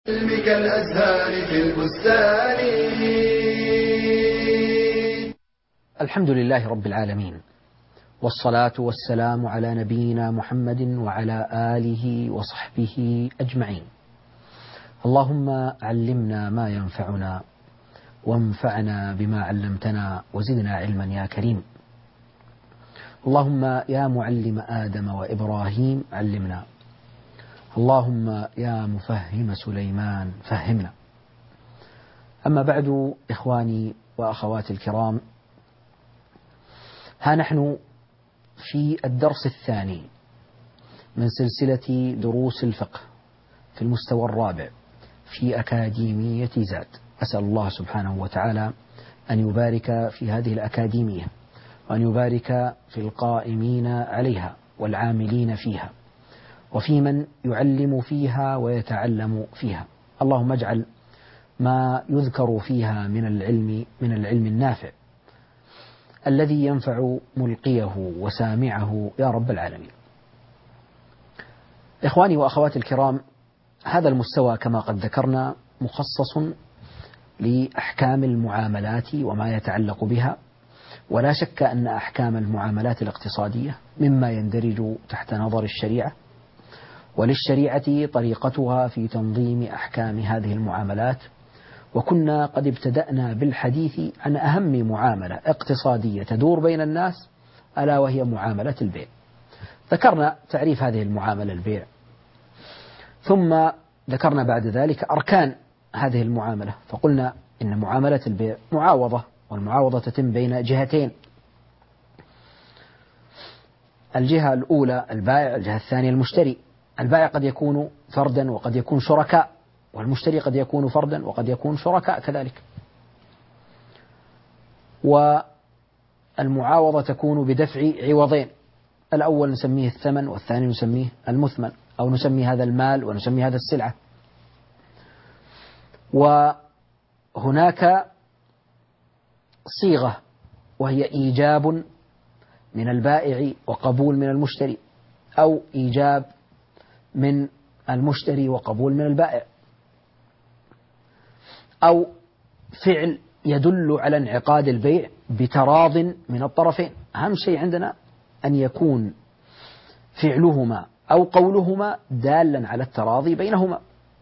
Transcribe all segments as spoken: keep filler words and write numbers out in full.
علمك الأزهار في البستان. الحمد لله رب العالمين، والصلاة والسلام على نبينا محمد وعلى آله وصحبه أجمعين. اللهم علمنا ما ينفعنا وانفعنا بما علمتنا وزدنا علما يا كريم. اللهم يا معلم آدم وإبراهيم علمنا، اللهم يا مفهم سليمان فهمنا. أما بعد، إخواني وأخواتي الكرام، ها نحن في الدرس الثاني من سلسلة دروس الفقه في المستوى الرابع في أكاديمية زاد. أسأل الله سبحانه وتعالى أن يبارك في هذه الأكاديمية، وأن يبارك في القائمين عليها والعاملين فيها، وفي من يعلم فيها ويتعلم فيها. اللهم اجعل ما يذكر فيها من العلم من العلم النافع الذي ينفع ملقيه وسامعه يا رب العالمين. إخواني وأخواتي الكرام، هذا المستوى كما قد ذكرنا مخصص لأحكام المعاملات وما يتعلق بها، ولا شك أن أحكام المعاملات الاقتصادية مما يندرج تحت نظر الشريعة، وللشريعة طريقتها في تنظيم أحكام هذه المعاملات. وكنا قد ابتدأنا بالحديث عن أهم معاملة اقتصادية تدور بين الناس، ألا وهي معاملة البيع. ذكرنا تعريف هذه المعاملة البيع، ثم ذكرنا بعد ذلك أركان هذه المعاملة، فقلنا إن معاملة البيع معاوضة، والمعاوضة تتم بين جهتين: الجهة الأولى البائع، الجهة الثانية المشتري. البائع قد يكون فردا وقد يكون شركاء، والمشتري قد يكون فردا وقد يكون شركاء كذلك. والمعاوضة تكون بدفع عوضين: الأول نسميه الثمن، والثاني نسميه المثمن، أو نسمي هذا المال ونسمي هذا السلعة. وهناك صيغة وهي إيجاب من البائع وقبول من المشتري، أو إيجاب من المشتري وقبول من البائع، أو فعل يدل على انعقاد البيع بتراض من الطرفين. أهم شيء عندنا أن يكون فعلهما أو قولهما دالا على التراضي بينهما.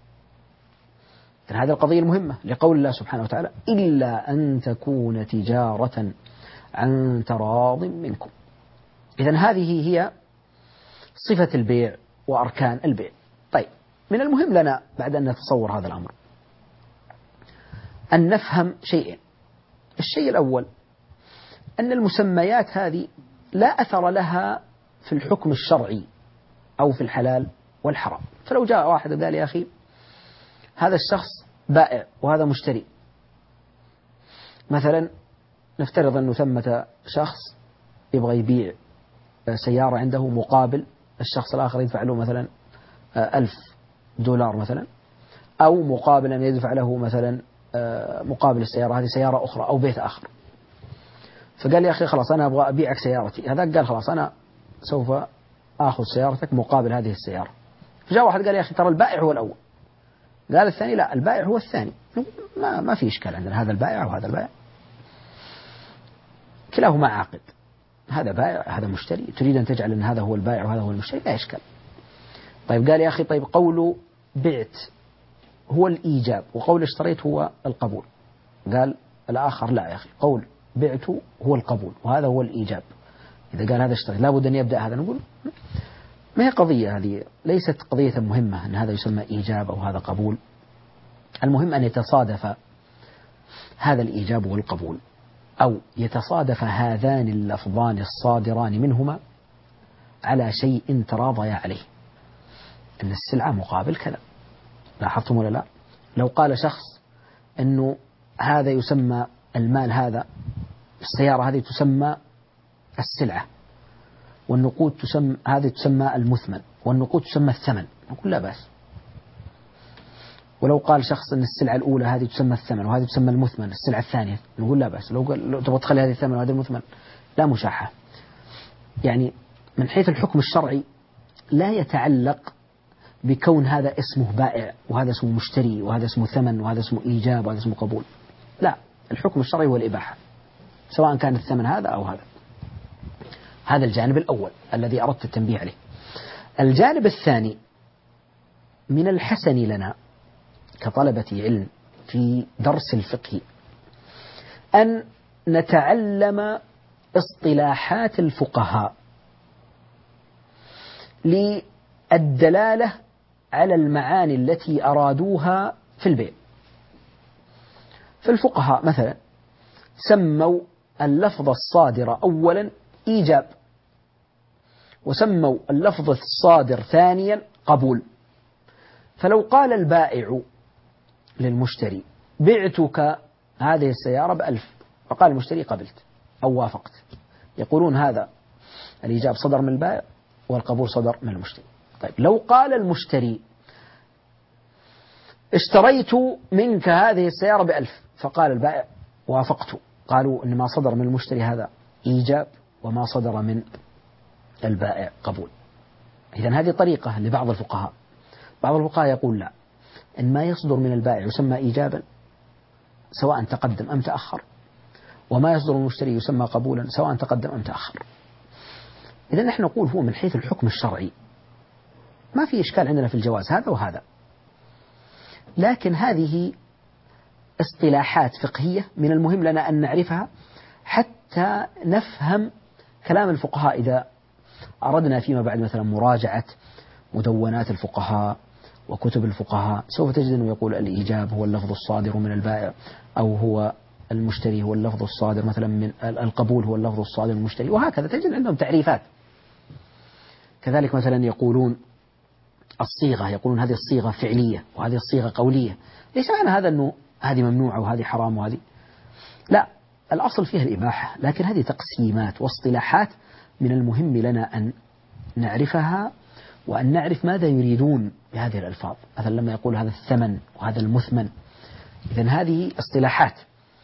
هذه القضية المهمة لقول الله سبحانه وتعالى: إلا أن تكون تجارة عن تراض منكم. إذن هذه هي صفة البيع وأركان البيع. طيب، من المهم لنا بعد أن نتصور هذا الأمر أن نفهم شيئين. الشيء الأول أن المسميات هذه لا أثر لها في الحكم الشرعي أو في الحلال والحرام. فلو جاء واحد قال: يا أخي، هذا الشخص بائع وهذا مشتري. مثلا نفترض أنه ثمة شخص يبغى يبيع سيارة عنده مقابل الشخص الآخر يدفع له مثلا ألف دولار مثلا، أو مقابل أن يدفع له مثلا مقابل السيارة هذه سيارة أخرى أو بيت آخر. فقال: يا أخي خلاص، أنا أبغى أبيعك سيارتي. هذا قال: خلاص، أنا سوف آخذ سيارتك مقابل هذه السيارة. فجاء واحد قال: يا أخي، ترى البائع هو الأول. قال الثاني: لا، البائع هو الثاني. ما ما في إشكال عندنا، هذا البائع وهذا البائع، كلاهما عاقد. هذا بائع هذا مشتري، تريد أن تجعل أن هذا هو البائع وهذا هو المشتري، لا إشكال. طيب، قال: يا أخي، طيب قول بعت هو الإيجاب وقول اشتريت هو القبول. قال الآخر: لا يا أخي، قول بعت هو القبول وهذا هو الإيجاب. إذا قال هذا اشتريت لابد أن يبدأ هذا. نقول ما هي قضية هذه، ليست قضية مهمة أن هذا يسمى إيجاب أو هذا قبول. المهم أن يتصادف هذا الإيجاب والقبول، أو يتصادف هذان اللفظان الصادران منهما على شيء تراضيا عليه، أن السلعة مقابل كذا. لاحظتم ولا لا؟ لو قال شخص أنه هذا يسمى المال، هذا السيارة هذه تسمى السلعة، والنقود تسمى هذه تسمى المثمن، والنقود تسمى الثمن، نقول لا بأس. ولو قال شخص أن السلعة الأولى هذه تسمى الثمن وهذه تسمى المثمن السلعة الثانية، نقول لا بأس. لو قال لو تبغى تخلي هذه الثمن وهذه المثمن، لا مشاحة. يعني من حيث الحكم الشرعي لا يتعلق بكون هذا اسمه بائع وهذا اسمه مشتري وهذا اسمه ثمن وهذا اسمه إيجاب وهذا اسمه قبول. لا، الحكم الشرعي هو الإباحة، سواء كان الثمن هذا أو هذا. هذا الجانب الأول الذي أردت التنبيه عليه. الجانب الثاني، من الحسن لنا كطلبة علم في درس الفقه أن نتعلم اصطلاحات الفقهاء للدلالة على المعاني التي أرادوها في البيع. فالفقهاء مثلا سموا اللفظ الصادر أولا إيجاب، وسموا اللفظ الصادر ثانيا قبول. فلو قال البائع للمشتري بعتك هذه السيارة بألف، فقال المشتري قبلت أو وافقت، يقولون هذا الإيجاب صدر من البائع والقبول صدر من المشتري. طيب لو قال المشتري اشتريت منك هذه السيارة بألف، فقال البائع وافقت، قالوا إن ما صدر من المشتري هذا إيجاب وما صدر من البائع قبول. إذن هذه طريقة لبعض الفقهاء. بعض الفقهاء يقول لا، إن ما يصدر من البائع يسمى إيجابا سواء تقدم أم تأخر، وما يصدر من المشتري يسمى قبولا سواء تقدم أم تأخر. إذن نحن نقول هو من حيث الحكم الشرعي ما في إشكال عندنا في الجواز هذا وهذا، لكن هذه اصطلاحات فقهية من المهم لنا أن نعرفها حتى نفهم كلام الفقهاء. إذا أردنا فيما بعد مثلا مراجعة مدونات الفقهاء وكتب الفقهاء، سوف تجد أنه يقول الإيجاب هو اللفظ الصادر من البائع، أو هو المشتري هو اللفظ الصادر مثلا من القبول هو اللفظ الصادر من المشتري، وهكذا تجد عندهم تعريفات. كذلك مثلا يقولون الصيغة، يقولون هذه الصيغة فعلية وهذه الصيغة قولية. ليس معنى هذا أنه هذه ممنوعة وهذه حرام وهذه لا، الأصل فيها الإباحة، لكن هذه تقسيمات واصطلاحات من المهم لنا أن نعرفها وأن نعرف ماذا يريدون بهذه الألفاظ. مثلا لما يقول هذا الثمن وهذا المثمن، إذن هذه اصطلاحات.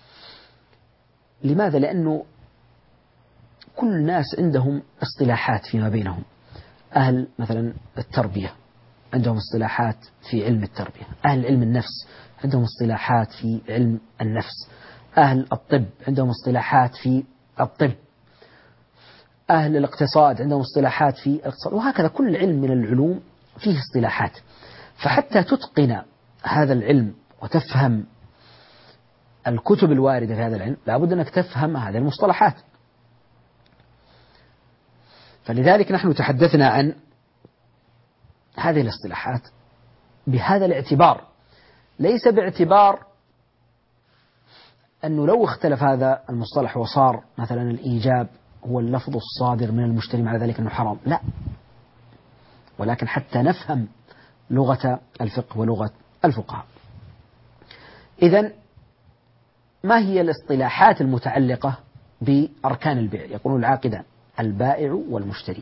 لماذا؟ لأنه كل الناس عندهم اصطلاحات فيما بينهم. أهل مثلا التربية عندهم اصطلاحات في علم التربية، أهل علم النفس عندهم اصطلاحات في علم النفس، أهل الطب عندهم اصطلاحات في الطب، أهل الاقتصاد عندهم اصطلاحات في الاقتصاد، وهكذا كل علم من العلوم فيه اصطلاحات. فحتى تتقن هذا العلم وتفهم الكتب الواردة في هذا العلم لابد أنك تفهم هذه المصطلحات. فلذلك نحن تحدثنا عن هذه الاصطلاحات بهذا الاعتبار، ليس باعتبار أنه لو اختلف هذا المصطلح وصار مثلا الإيجاب هو اللفظ الصادر من المشتري مع ذلك أنه حرام، لا، ولكن حتى نفهم لغة الفقه ولغة الفقهاء. إذن ما هي الاصطلاحات المتعلقة بأركان البيع؟ يقولون العاقدان البائع والمشتري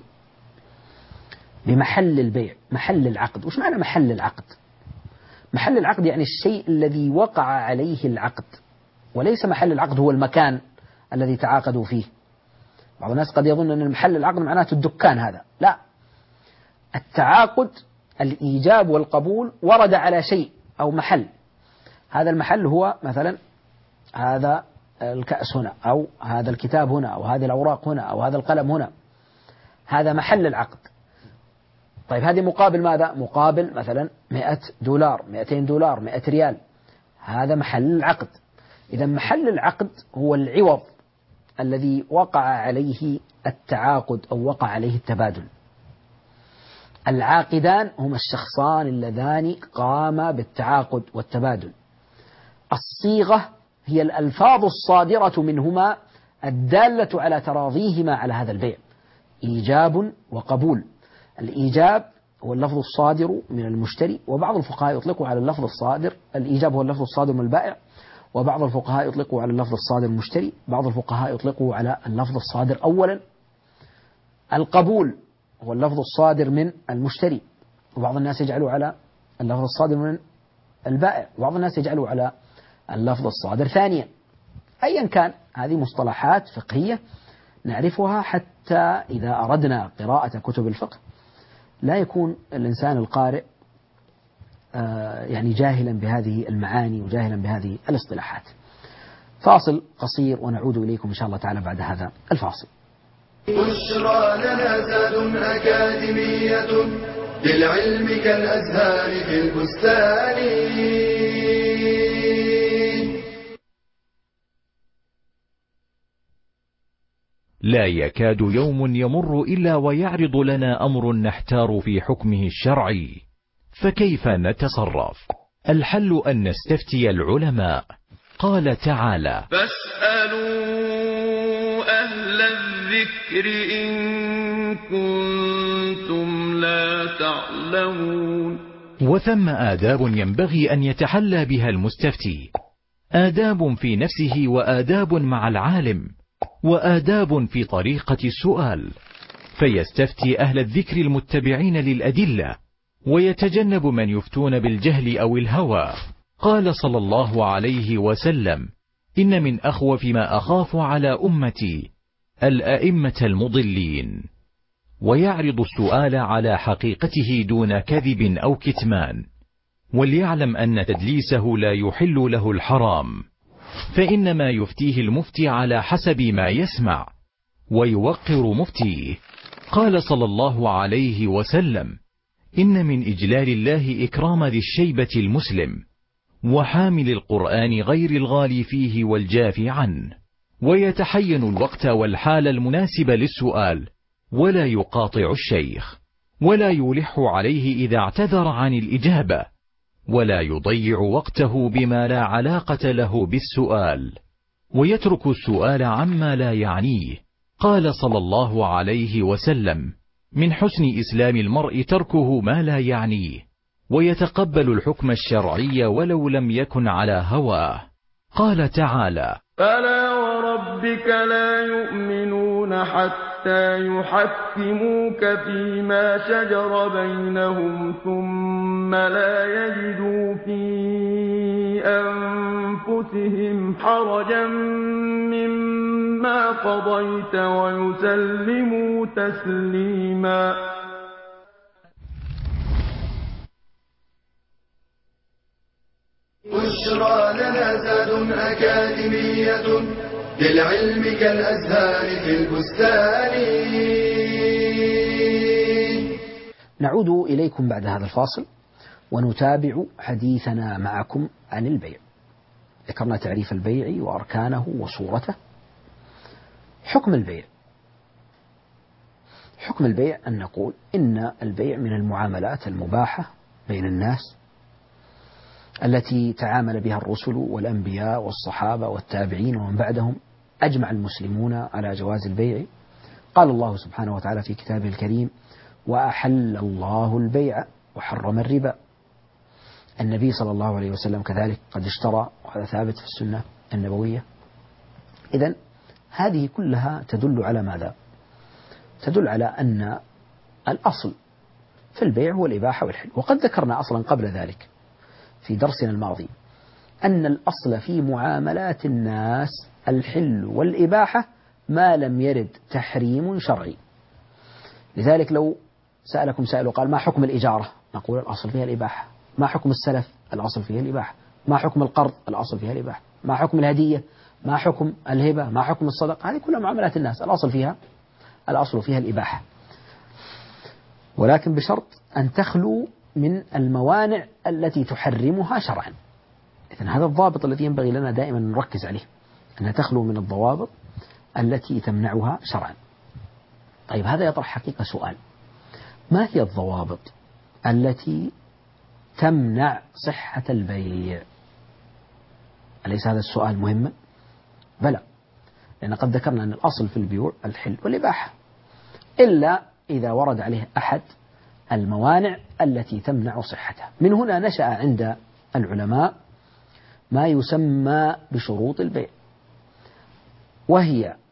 بمحل البيع، محل العقد. وش معنى محل العقد؟ محل العقد يعني الشيء الذي وقع عليه العقد، وليس محل العقد هو المكان الذي تعاقدوا فيه. بعض الناس قد يظن أن محل العقد معناته الدكان، هذا لا. التعاقد الإيجاب والقبول ورد على شيء أو محل، هذا المحل هو مثلا هذا الكأس هنا، أو هذا الكتاب هنا، أو هذه الأوراق هنا، أو هذا القلم هنا، هذا محل العقد. طيب هذه مقابل ماذا؟ مقابل مثلا مئة دولار، مئتين دولار، مئة ريال، هذا محل العقد. إذا محل العقد هو العوض الذي وقع عليه التعاقد أو وقع عليه التبادل. العاقدان هما الشخصان اللذان قاما بالتعاقد والتبادل. الصيغة هي الألفاظ الصادرة منهما الدالة على تراضيهما على هذا البيع، إيجاب وقبول. الإيجاب هو اللفظ الصادر من المشتري، وبعض الفقهاء يطلقوا على اللفظ الصادر، الإيجاب هو اللفظ الصادر من البائع، وبعض الفقهاء يطلقوا على اللفظ الصادر من المشتري، بعض الفقهاء يطلقوا على اللفظ الصادر أولا. القبول هو اللفظ الصادر من المشتري، وبعض الناس يجعلوا على اللفظ الصادر من البائع، وبعض الناس يجعلوا على اللفظ الصادر ثانيا. أيا كان، هذه مصطلحات فقهية نعرفها حتى إذا أردنا قراءة كتب الفقه لا يكون الإنسان القارئ يعني جاهلا بهذه المعاني وجاهلا بهذه الاصطلاحات. فاصل قصير ونعود إليكم إن شاء الله تعالى بعد هذا الفاصل. بشرى لنا زاد أكاديمية للعلم كالأزهار في البستان. لا يكاد يوم يمر إلا ويعرض لنا أمر نحتار في حكمه الشرعي، فكيف نتصرف؟ الحل أن نستفتي العلماء. قال تعالى: فاسألوا أهل الذكر إن كنتم لا تعلمون. وثم آداب ينبغي أن يتحلى بها المستفتي، آداب في نفسه وآداب مع العالم وآداب في طريقة السؤال، فيستفتي أهل الذكر المتبعين للأدلة ويتجنب من يفتون بالجهل أو الهوى. قال صلى الله عليه وسلم: إن من أخوف ما أخاف على أمتي الأئمة المضلين. ويعرض السؤال على حقيقته دون كذب أو كتمان، وليعلم أن تدليسه لا يحل له الحرام، فإنما يفتيه المفتي على حسب ما يسمع ويوقر مفتيه. قال صلى الله عليه وسلم: إن من إجلال الله إكرام ذي الشيبة المسلم وحامل القرآن غير الغالي فيه والجافي عنه. ويتحين الوقت والحال المناسب للسؤال، ولا يقاطع الشيخ، ولا يلح عليه إذا اعتذر عن الإجابة، ولا يضيع وقته بما لا علاقة له بالسؤال، ويترك السؤال عما لا يعنيه. قال صلى الله عليه وسلم: من حسن إسلام المرء تركه ما لا يعنيه، ويتقبل الحكم الشرعي ولو لم يكن على هواه. قال تعالى: فلا وربك لا يؤمنون حتى يحكموك فيما شجر بينهم ثم لا يجدوا في أنفسهم حرجا مما قضيت ويسلموا تسليما. بشرى لنا زاد أكاديمية للعلم كالأزهار في البستان. نعود إليكم بعد هذا الفاصل ونتابع حديثنا معكم عن البيع. ذكرنا تعريف البيع وأركانه وصورته. حكم البيع. حكم البيع أن نقول إن البيع من المعاملات المباحة بين الناس التي تعامل بها الرسل والأنبياء والصحابة والتابعين ومن بعدهم. أجمع المسلمون على جواز البيع. قال الله سبحانه وتعالى في كتابه الكريم: وأحل الله البيع وحرم الربا. النبي صلى الله عليه وسلم كذلك قد اشترى، وهذا ثابت في السنة النبوية. إذن هذه كلها تدل على ماذا؟ تدل على أن الأصل في البيع هو الإباحة والحل. وقد ذكرنا أصلا قبل ذلك في درسنا الماضي أن الأصل في معاملات الناس الحل والإباحة ما لم يرد تحريم شرعي. لذلك لو سألكم سائل وقال: ما حكم الإجارة؟ نقول: الأصل فيها الإباحة. ما حكم السلف؟ الأصل فيها الإباحة. ما حكم القرض؟ الأصل فيها الإباحة. ما حكم الهدية؟ ما حكم الهبة؟ ما حكم الصدقة؟ هذه كلها معاملات الناس الأصل فيها الأصل فيها الإباحة، ولكن بشرط أن تخلو من الموانع التي تحرمها شرعا. إذن هذا الضابط الذي ينبغي لنا دائما نركز عليه، أنها تخلو من الضوابط التي تمنعها شرعا. طيب، هذا يطرح حقيقة سؤال: ما هي الضوابط التي تمنع صحة البيع؟ أليس هذا السؤال مهما؟ بلى، لأن قد ذكرنا أن الأصل في البيوع الحل والإباحة، إلا إذا ورد عليه أحد الموانع التي تمنع صحته. من هنا نشأ عند العلماء ما يسمى بشروط البيع، وهي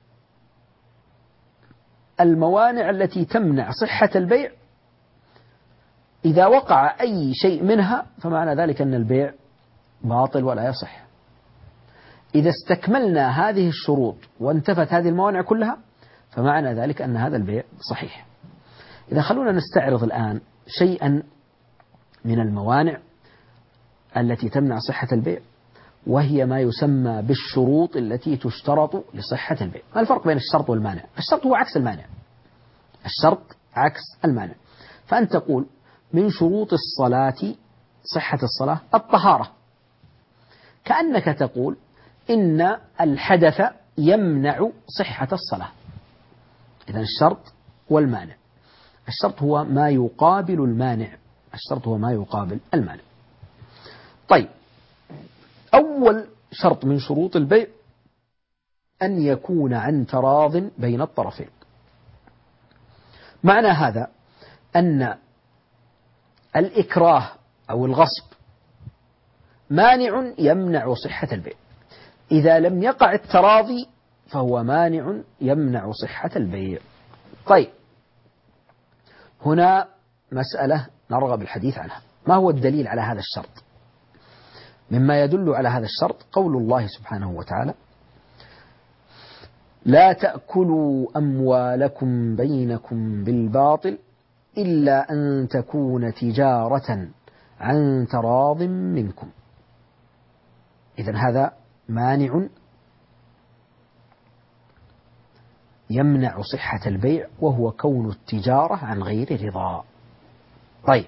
الموانع التي تمنع صحة البيع. إذا وقع أي شيء منها فمعنى ذلك أن البيع باطل ولا يصح. إذا استكملنا هذه الشروط وانتفت هذه الموانع كلها فمعنى ذلك أن هذا البيع صحيح. إذا خلونا نستعرض الآن شيئا من الموانع التي تمنع صحة البيع، وهي ما يسمى بالشروط التي تشترط لصحة البيع. ما الفرق بين الشرط والمانع؟ الشرط هو عكس المانع، الشرط عكس المانع. فأنت تقول من شروط الصلاة، صحة الصلاة، الطهارة، كأنك تقول إن الحدث يمنع صحة الصلاة. إذن الشرط والمانع، الشرط هو ما يقابل المانع، الشرط هو ما يقابل المانع. طيب، أول شرط من شروط البيع أن يكون عن تراض بين الطرفين. معنى هذا أن الإكراه أو الغصب مانع يمنع صحة البيع. إذا لم يقع التراضي فهو مانع يمنع صحة البيع. طيب، هنا مسألة نرغب الحديث عنها. ما هو الدليل على هذا الشرط؟ مما يدل على هذا الشرط قول الله سبحانه وتعالى: لا تأكلوا أموالكم بينكم بالباطل إلا أن تكون تجارة عن تراض منكم. إذن هذا مانع يمنع صحة البيع، وهو كون التجارة عن غير رضا. طيب،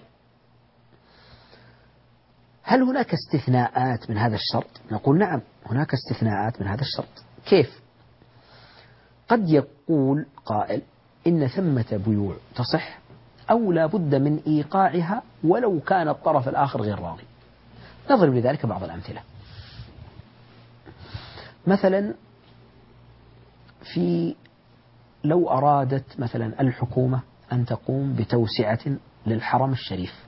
هل هناك استثناءات من هذا الشرط؟ نقول نعم، هناك استثناءات من هذا الشرط. كيف؟ قد يقول قائل إن ثمة بيوع تصح أو لا بد من إيقاعها ولو كان الطرف الآخر غير راضي. نضرب لذلك بعض الأمثلة. مثلا في لو أرادت مثلا الحكومة أن تقوم بتوسعة للحرم الشريف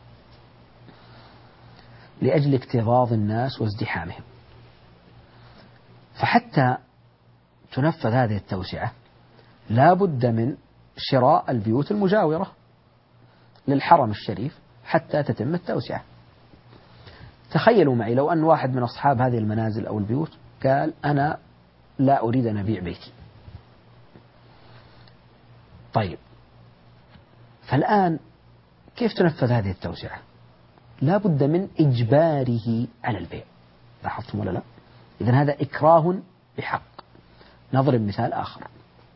لأجل اكتظاظ الناس وازدحامهم، فحتى تنفذ هذه التوسعة لا بد من شراء البيوت المجاورة للحرم الشريف حتى تتم التوسعة. تخيلوا معي لو أن واحد من أصحاب هذه المنازل أو البيوت قال: أنا لا أريد أن أبيع بيتي. طيب، فالآن كيف تنفذ هذه التوسعة؟ لا بد من إجباره على البيع. لاحظتم ولا لا؟ إذن هذا إكراه بحق. نضرب مثال آخر.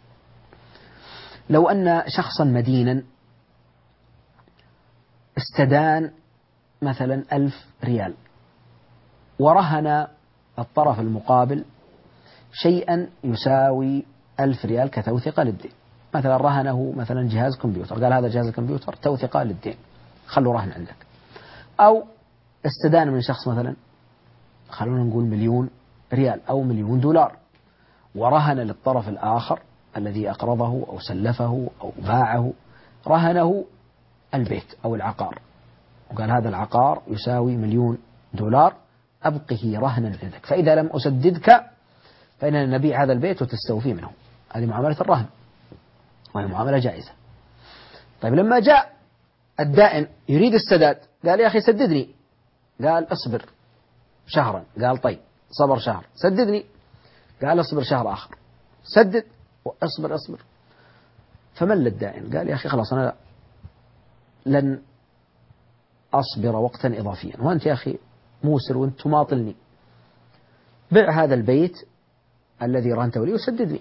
لو أن شخصا مدينا استدان مثلا ألف ريال ورهن الطرف المقابل شيئا يساوي ألف ريال كتوثقة للدين. مثلا رهنه مثلا جهاز كمبيوتر، قال: هذا جهاز الكمبيوتر توثقة للدين، خلوا رهن عندك. أو استدان من شخص مثلا، خلونا نقول مليون ريال أو مليون دولار، ورهن للطرف الآخر الذي أقرضه أو سلفه أو باعه، رهنه البيت أو العقار، وقال: هذا العقار يساوي مليون دولار، أبقه رهنا عندك، فإذا لم أسددك فإننا نبيع هذا البيت وتستوفي منه. هذه معاملة الرهن، وهي معاملة جائزة. طيب، لما جاء الدائن يريد السداد قال: يا أخي سددني. قال: اصبر شهرا. قال: طيب. صبر شهر. سددني. قال: اصبر شهر آخر. سدد. واصبر اصبر. فمل الدائن، قال: يا أخي خلاص، أنا لن أصبر وقتا إضافيا، وأنت يا أخي موسر وأنت تماطلني، بع هذا البيت الذي رهنته لي وسددني.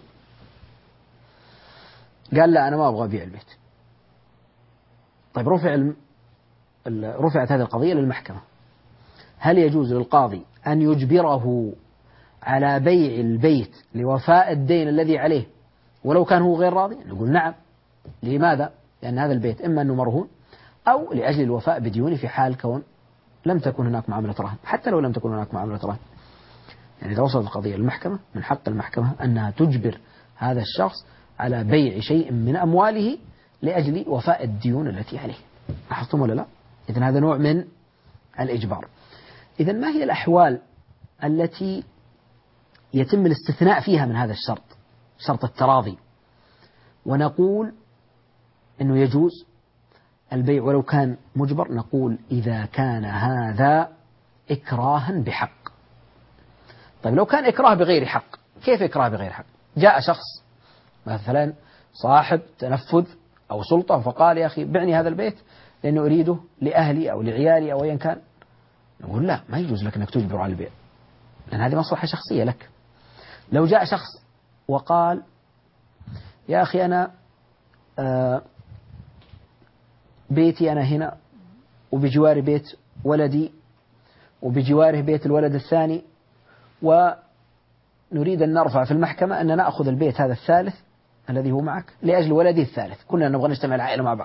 قال: لا، أنا ما أبغى أبيع البيت. طيب، رفع الم... رفعت هذه القضية للمحكمة. هل يجوز للقاضي أن يجبره على بيع البيت لوفاء الدين الذي عليه ولو كان هو غير راضي؟ نقول نعم. لماذا؟ لأن هذا البيت إما أنه مرهون أو لأجل الوفاء بديونه في حال كون لم تكن هناك معاملة رهن. حتى لو لم تكن هناك معاملة رهن، يعني إذا وصلت القضية للمحكمة من حق المحكمة أنها تجبر هذا الشخص على بيع شيء من أمواله لأجل وفاء الديون التي عليه. لاحظتم ولا لا؟ إذن هذا نوع من الإجبار. إذن ما هي الأحوال التي يتم الاستثناء فيها من هذا الشرط، شرط التراضي، ونقول أنه يجوز البيع ولو كان مجبر؟ نقول: إذا كان هذا إكراها بحق. طيب، لو كان إكراه بغير حق، كيف إكراه بغير حق؟ جاء شخص مثلا صاحب تنفذ أو سلطة فقال: يا أخي بعني هذا البيت لأنه أريده لأهلي أو لعيالي أو أيا كان. نقول لا، ما يجوز لك أنك تجبر على البيع، لأن هذه مصلحة شخصية لك. لو جاء شخص وقال يا أخي أنا آه بيتي أنا هنا، وبجواري بيت ولدي، وبجواره بيت الولد الثاني، ونريد أن نرفع في المحكمة أن نأخذ البيت هذا الثالث الذي هو معك لأجل ولدي الثالث، كلنا نبغى نجتمع العائلة مع بعض.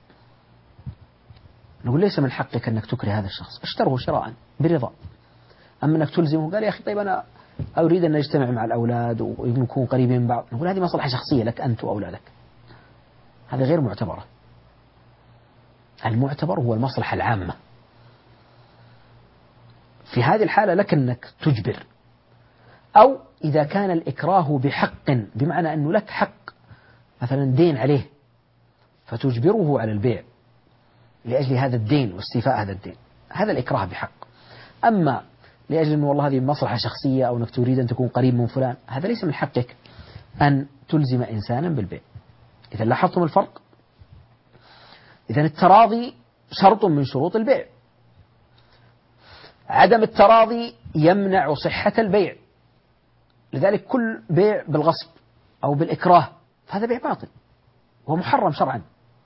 نقول ليس من حقك أنك تكره هذا الشخص، اشتره شراء برضا. أما أنك تلزمه، قال يا أخي طيب أنا أريد أن نجتمع مع الأولاد ونكون قريبين من بعض، نقول هذه مصلحة شخصية لك أنت وأولادك، هذا غير معتبرة. المعتبر هو المصلحة العامة. في هذه الحالة لك أنك تجبر، أو إذا كان الإكراه بحق، بمعنى أنه لك حق مثلا دين عليه فتجبره على البيع لأجل هذا الدين واستيفاء هذا الدين، هذا الإكراه بحق. أما لأجل أنه والله هذه مصلحة شخصية أو أنك تريد أن تكون قريب من فلان، هذا ليس من حقك أن تلزم إنسانا بالبيع. إذا لاحظتم الفرق، إذا التراضي شرط من شروط البيع، عدم التراضي يمنع صحة البيع، لذلك كل بيع بالغصب أو بالإكراه فهذا بيع باطل وهو محرم شرعا.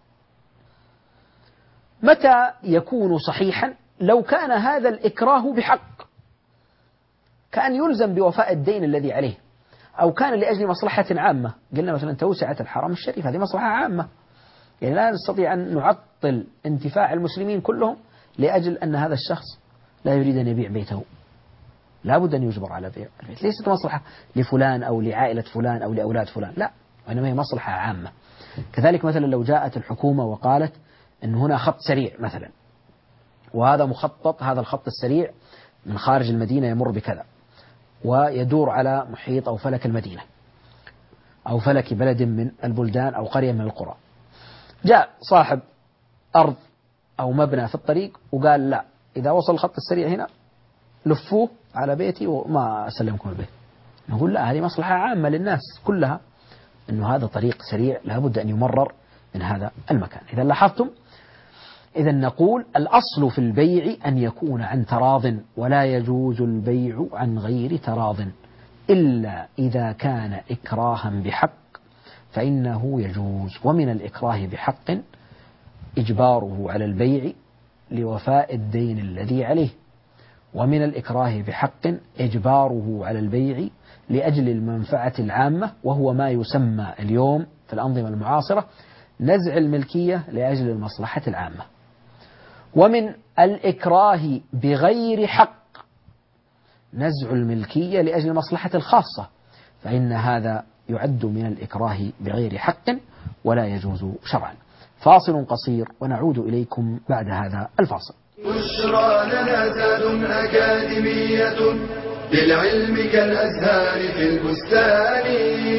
متى يكون صحيحا؟ لو كان هذا الإكراه بحق، كأن يلزم بوفاء الدين الذي عليه، أو كان لأجل مصلحة عامة، قلنا مثلا توسعة الحرم الشريف، هذه مصلحة عامة، يعني لا نستطيع أن نعطل انتفاع المسلمين كلهم لأجل أن هذا الشخص لا يريد أن يبيع بيته، لا بد أن يجبر على بيع البيت. ليست مصلحة لفلان أو لعائلة فلان أو لأولاد فلان، لا، وإنما هي مصلحة عامة. كذلك مثلا لو جاءت الحكومة وقالت أن هنا خط سريع مثلا، وهذا مخطط، هذا الخط السريع من خارج المدينة يمر بكذا ويدور على محيط أو فلك المدينة أو فلك بلد من البلدان أو قرية من القرى، جاء صاحب أرض أو مبنى في الطريق وقال لا، إذا وصل الخط السريع هنا لفوه على بيتي وما أسلمكم البيت، نقول لا، هذه مصلحة عامة للناس كلها، أنه هذا طريق سريع لابد أن يمرر من هذا المكان. إذا لاحظتم، إذا نقول الأصل في البيع أن يكون عن تراض، ولا يجوز البيع عن غير تراض، إلا إذا كان إكراها بحق فإنه يجوز. ومن الإكراه بحق إجباره على البيع لوفاء الدين الذي عليه، ومن الإكراه بحق إجباره على البيع لأجل المنفعة العامة، وهو ما يسمى اليوم في الأنظمة المعاصرة نزع الملكية لأجل المصلحة العامة. ومن الإكراه بغير حق نزع الملكية لأجل المصلحة الخاصة، فإن هذا يعد من الإكراه بغير حق ولا يجوز شرعا. فاصل قصير ونعود إليكم بعد هذا الفاصل. بشرى لنا زاد أكاديمية للعلم كالأزهار في البستان.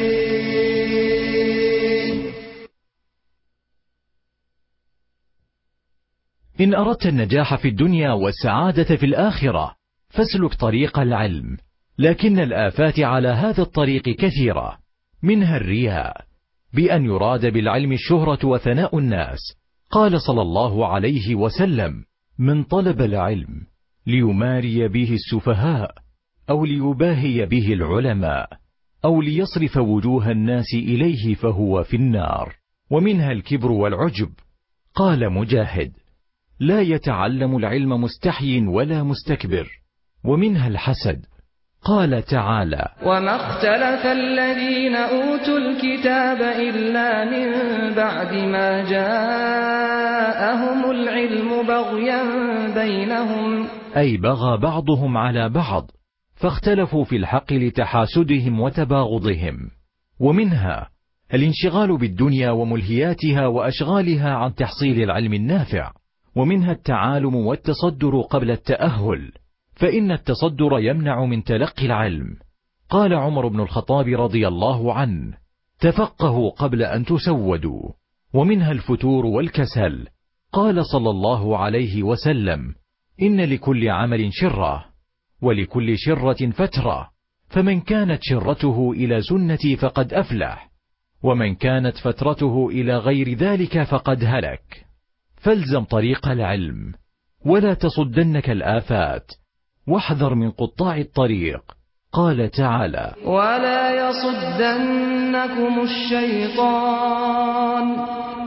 إن أردت النجاح في الدنيا والسعادة في الآخرة فاسلك طريق العلم، لكن الآفات على هذا الطريق كثيرة، منها الرياء، بأن يراد بالعلم الشهرة وثناء الناس. قال صلى الله عليه وسلم: من طلب العلم ليماري به السفهاء أو ليباهي به العلماء أو ليصرف وجوه الناس إليه فهو في النار. ومنها الكبر والعجب. قال مجاهد: لا يتعلم العلم مستحي ولا مستكبر. ومنها الحسد. قال تعالى: وما اختلف الذين أوتوا الكتاب إلا من بعد ما جاءهم العلم بغيا بينهم، أي بغى بعضهم على بعض فاختلفوا في الحق لتحاسدهم وتباغضهم. ومنها الانشغال بالدنيا وملهياتها وأشغالها عن تحصيل العلم النافع. ومنها التعالم والتصدر قبل التأهل، فإن التصدر يمنع من تلقي العلم. قال عمر بن الخطاب رضي الله عنه: تفقهوا قبل أن تسودوا. ومنها الفتور والكسل. قال صلى الله عليه وسلم: إن لكل عمل شرة، ولكل شرة فترة، فمن كانت شرته إلى سنتي فقد أفلح، ومن كانت فترته إلى غير ذلك فقد هلك. فالزم طريق العلم، ولا تصدنك الآفات، واحذر من قطاع الطريق. قال تعالى: ولا يصدنكم الشيطان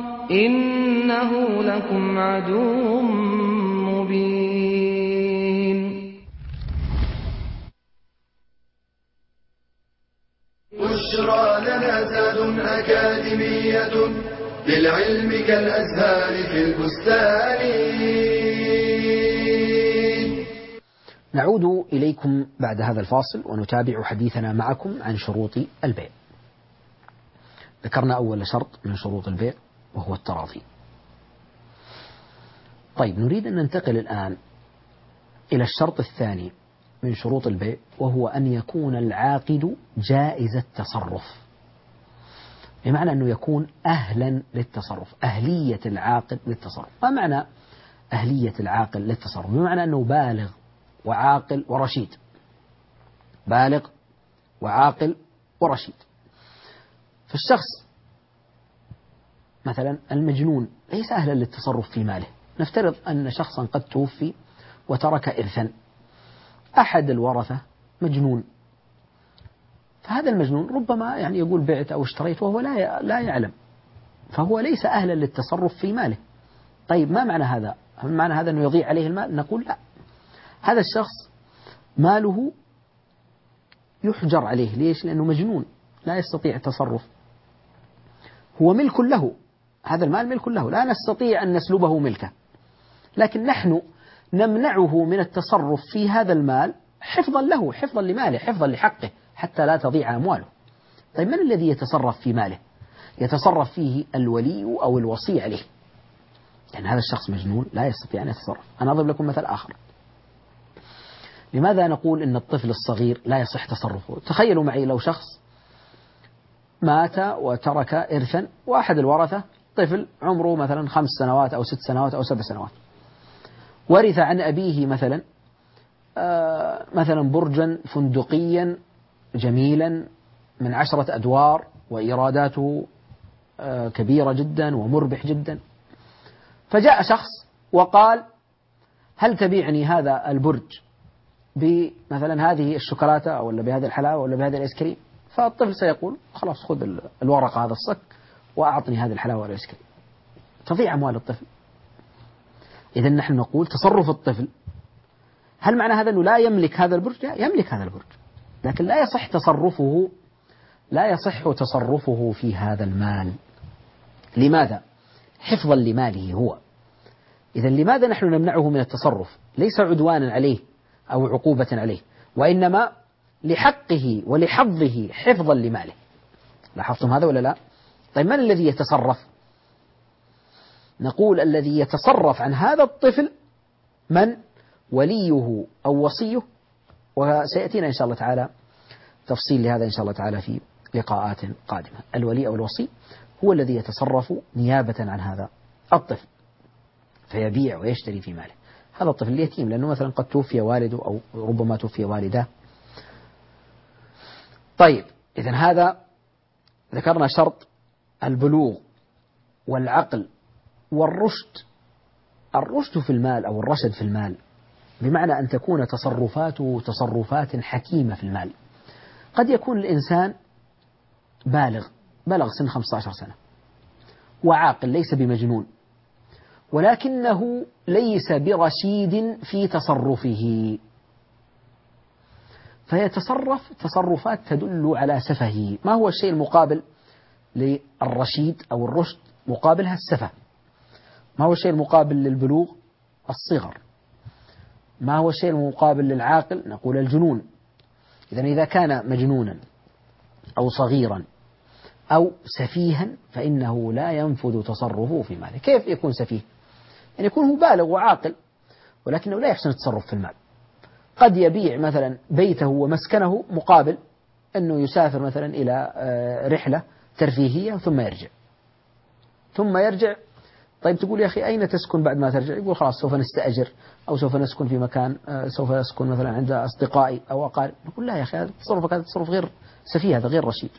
إنه لكم عدو مبين. بشرى لنا زاد أكاديمية للعلم كالأزهار في البستان. نعود إليكم بعد هذا الفاصل ونتابع حديثنا معكم عن شروط البيع. ذكرنا أول شرط من شروط البيع وهو التراضي. طيب، نريد أن ننتقل الآن إلى الشرط الثاني من شروط البيع، وهو أن يكون العاقد جائز التصرف، بمعنى أنه يكون أهلا للتصرف، أهلية العاقد للتصرف. ما معنى أهلية العاقل للتصرف؟ بمعنى أنه بالغ وعاقل ورشيد، بالغ وعاقل ورشيد. فالشخص مثلا المجنون ليس أهلا للتصرف في ماله. نفترض أن شخصا قد توفي وترك إرثا، أحد الورثة مجنون، فهذا المجنون ربما يعني يقول بعت أو اشتريت وهو لا لا يعلم، فهو ليس أهلا للتصرف في ماله. طيب، ما معنى هذا؟ هل معنى هذا أنه يضيع عليه المال؟ نقول لا، هذا الشخص ماله يحجر عليه. ليش؟ لأنه مجنون لا يستطيع التصرف، هو ملك له، هذا المال ملك له، لا نستطيع أن نسلبه ملكه، لكن نحن نمنعه من التصرف في هذا المال حفظا له، حفظا لماله، حفظا لحقه، حتى لا تضيع أمواله. طيب، من الذي يتصرف في ماله؟ يتصرف فيه الولي أو الوصي عليه، يعني هذا الشخص مجنون لا يستطيع أن يتصرف. أنا أضرب لكم مثل آخر. لماذا نقول إن الطفل الصغير لا يصح تصرفه؟ تخيلوا معي لو شخص مات وترك إرثا، وأحد الورثة طفل عمره مثلا خمس سنوات أو ست سنوات أو سبع سنوات، ورث عن أبيه مثلا آه مثلا برجا فندقيا جميلا من عشرة أدوار وإيراداته آه كبيرة جدا ومربح جدا. فجاء شخص وقال: هل تبيعني هذا البرج بمثلا هذه الشوكولاتة ولا بهذه الحلاوة ولا بهذا الآيس كريم؟ فالطفل سيقول: خلاص، خذ الورقة هذا الصك وأعطني هذه الحلاوة والآيس كريم. تضيع أموال الطفل. إذا نحن نقول تصرف الطفل، هل معنى هذا أنه لا يملك هذا البرج؟ لا، يملك هذا البرج، لكن لا يصح تصرفه لا يصح تصرفه في هذا المال. لماذا؟ حفظا لماله هو. إذا لماذا نحن نمنعه من التصرف؟ ليس عدوانا عليه أو عقوبة عليه، وإنما لحقه ولحظه حفظا لماله. لاحظتم هذا ولا لا؟ طيب، من الذي يتصرف؟ نقول الذي يتصرف عن هذا الطفل من؟ وليه أو وصيه، وسيأتينا إن شاء الله تعالى تفصيل لهذا إن شاء الله تعالى في لقاءات قادمة. الولي أو الوصي هو الذي يتصرف نيابة عن هذا الطفل فيبيع ويشتري في ماله. هذا الطفل اليتيم، لأنه مثلا قد توفي والده أو ربما توفي والده. طيب، إذن هذا ذكرنا شرط البلوغ والعقل والرشد. الرشد في المال أو الرشد في المال بمعنى أن تكون تصرفاته تصرفات حكيمة في المال. قد يكون الإنسان بالغ، بلغ سن خمسة عشر سنة وعاقل، ليس بمجنون، ولكنه ليس برشيد في تصرفه، فيتصرف تصرفات تدل على سفهه. ما هو الشيء المقابل للرشيد أو الرشد؟ مقابلها السفه. ما هو الشيء المقابل للبلوغ؟ الصغر. ما هو الشيء المقابل للعاقل؟ نقول الجنون. إذن إذا كان مجنونا أو صغيرا أو سفيها فإنه لا ينفذ تصرفه في ماله. كيف يكون سفيه؟ يعني يكون هو بالغ وعاقل ولكنه لا يحسن التصرف في المال. قد يبيع مثلا بيته ومسكنه مقابل أنه يسافر مثلا إلى رحلة ترفيهية ثم يرجع ثم يرجع طيب، تقول يا أخي أين تسكن بعد ما ترجع؟ يقول خلاص سوف نستأجر أو سوف نسكن في مكان، سوف أسكن مثلا عند أصدقائي أو أقارب. نقول لا يا أخي، هذا تصرفك هذا تصرف غير سفيه، هذا غير رشيد.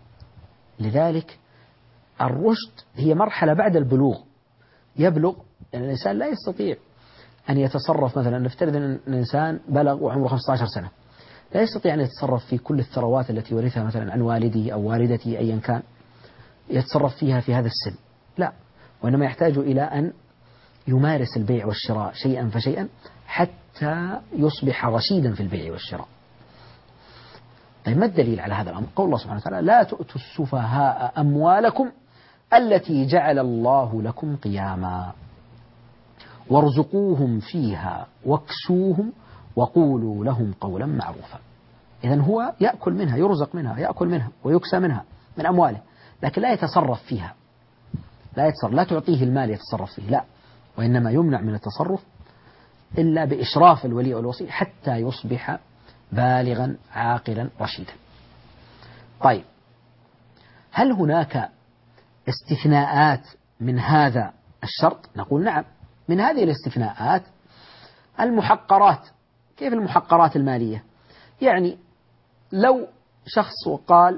لذلك الرشد هي مرحلة بعد البلوغ. يبلغ يعني الإنسان لا يستطيع أن يتصرف. مثلا نفترض أن الإنسان بلغ وعمره خمسة عشر سنة، لا يستطيع أن يتصرف في كل الثروات التي ورثها مثلا عن والده أو والدته أيا كان، يتصرف فيها في هذا السن، لا، وإنما يحتاج إلى أن يمارس البيع والشراء شيئا فشيئا حتى يصبح رشيدا في البيع والشراء. طيب ما الدليل على هذا الأمر؟ قول الله سبحانه وتعالى: لا تؤتوا السفهاء أموالكم التي جعل الله لكم قياما وارزقوهم فيها واكسوهم وقولوا لهم قولا معروفا. إذن هو يأكل منها، يرزق منها، يأكل منها ويكسى منها من أمواله، لكن لا يتصرف فيها، لا يتصرف، لا تعطيه المال يتصرف فيه، لا، وإنما يمنع من التصرف إلا بإشراف الولي والوصي حتى يصبح بالغا عاقلا رشيدا. طيب، هل هناك استثناءات من هذا الشرط؟ نقول نعم. من هذه الاستثناءات المحقرات. كيف المحقرات المالية؟ يعني لو شخص وقال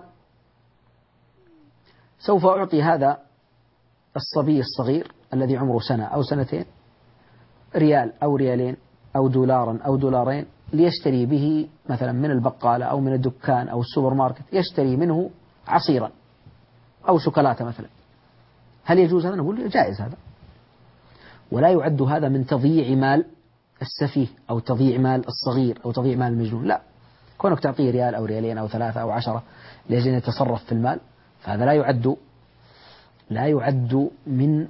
سوف أعطي هذا الصبي الصغير الذي عمره سنة أو سنتين ريال أو ريالين أو دولارا أو دولارين ليشتري به مثلا من البقالة أو من الدكان أو السوبر ماركت، يشتري منه عصيرا أو شوكولاتة مثلا، هل يجوز هذا؟ نقول جائز هذا، ولا يعد هذا من تضييع مال السفيه أو تضييع مال الصغير أو تضييع مال المجنون، لا، كونك تعطيه ريال أو ريالين أو ثلاثة أو عشرة لأجل أن يتصرف في المال، فهذا لا يعد لا يعد من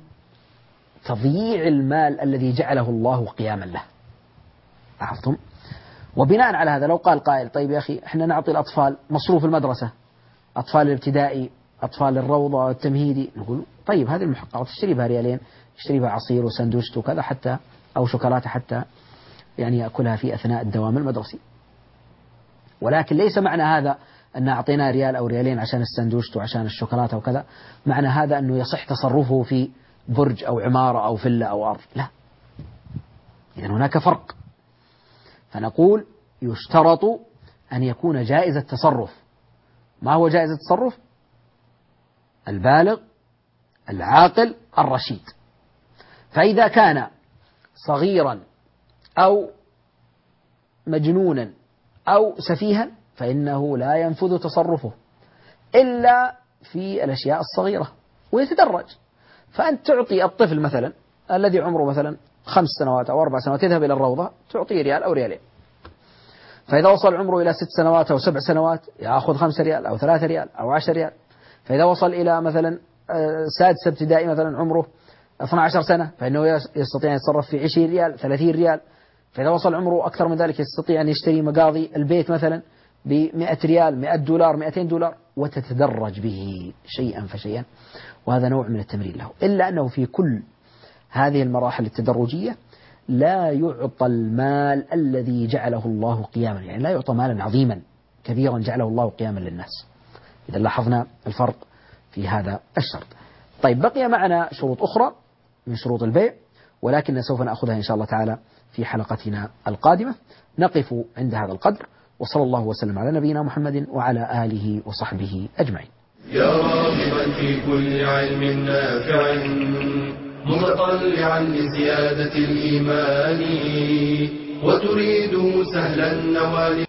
تضييع المال الذي جعله الله قياما له. لاحظتم؟ وبناء على هذا لو قال قائل: طيب يا أخي احنا نعطي الأطفال مصروف المدرسة، أطفال الابتدائي، أطفال الروضة والتمهيدي، نقول طيب هذه المحققات اشتري بها ريالين، اشتري بها عصير وسندوشت وكذا حتى أو شوكولاتة حتى يعني يأكلها في أثناء الدوام المدرسي. ولكن ليس معنى هذا أن أعطينا ريال أو ريالين عشان السندوشت وعشان الشوكولاتة وكذا معنى هذا أنه يصح تصرفه في برج أو عمارة أو فيلا أو أرض، لا، إذن هناك فرق. فنقول يشترط أن يكون جائز التصرف. ما هو جائز التصرف؟ البالغ العاقل الرشيد. فإذا كان صغيرا أو مجنونا أو سفيها فإنه لا ينفذ تصرفه إلا في الأشياء الصغيرة ويتدرج. فأنت تعطي الطفل مثلا الذي عمره مثلا خمس سنوات أو أربع سنوات يذهب إلى الروضة، تعطيه ريال أو ريالين، فإذا وصل عمره إلى ست سنوات أو سبع سنوات يأخذ خمسة ريال أو ثلاثة ريال أو عشر ريال، فإذا وصل إلى مثلا سادس ابتدائي مثلا عمره اثنتا عشرة سنة فإنه يستطيع أن يتصرف في عشرين ريال ثلاثين ريال، فإذا وصل عمره أكثر من ذلك يستطيع أن يشتري مقاضي البيت مثلا بمئة ريال، مئة دولار، مئتين دولار، وتتدرج به شيئا فشيئا، وهذا نوع من التمرين له. إلا أنه في كل هذه المراحل التدرجية لا يعطى المال الذي جعله الله قياما، يعني لا يعطى مالا عظيما كبيرا جعله الله قياما للناس. إذا لاحظنا الفرق في هذا الشرط. طيب، بقي معنا شروط أخرى من شروط البيع، ولكن سوف نأخذها إن شاء الله تعالى في حلقتنا القادمة. نقف عند هذا القدر، وصلى الله وسلم على نبينا محمد وعلى آله وصحبه أجمعين. يا راغبا في كل علم نافع متطلعا لزيادة الإيمان وتريد سهلا النوال